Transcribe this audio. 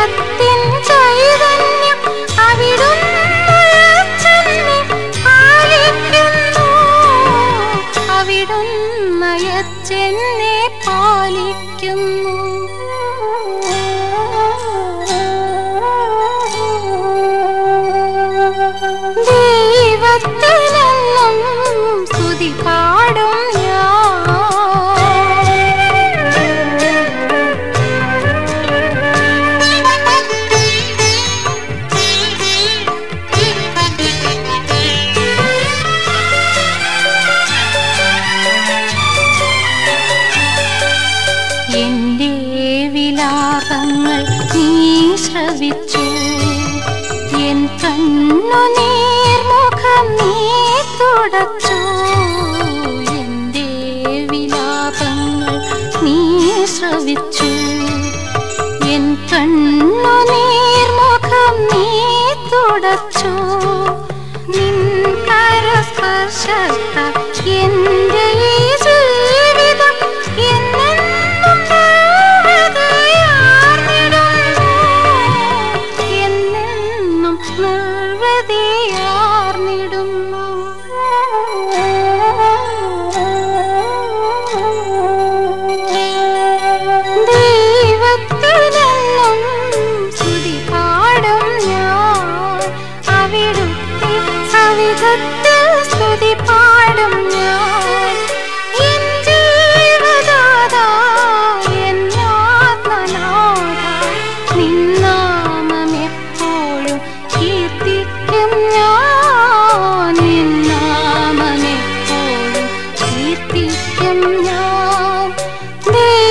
ദൈവത്തിൻ ചൈതന്യം അവിടുന്നയച്ചെന്നെ പാലിക്കുന്നു, അവിടുന്നയച്ചെന്നെ പാലിക്കുന്നു. ദൈവത്തിനെന്നും സ്തുതി പാടും എന്റെ വിലാപങ്ങൾ നീ ശ്രവിച്ചു, എൻ കണ്ണുനീർമുഖം നീ തുടച്ചു. എന്റെ വിലാപങ്ങൾ നീ ശ്രവിച്ചു, എൻ കണ്ണുനീർമുഖം നീ തുടച്ചു. നിൻ കരസ്പർശത്താൽ എന്റെ ഈ ജീവിതം എന്നെന്നും നിർവൃതിയാർന്നിടുന്നു, എന്നെന്നും നിർവൃതിയാർന്നിടുന്നു. ദൈവത്തിനെന്നും സ്തുതി പാടും ഞാൻ, അവിടുത്തെ സവിധത്തിൽ സ്തുതി പാടും ഞാൻ. എൻ ജീവദാതാ, എൻ ആത്മനാഥ, നിൻ നാമം എപ്പോഴും കീർത്തിക്കും ഞാൻ, നിൻ നാമം എപ്പോഴും കീർത്തിക്കും ഞാൻ.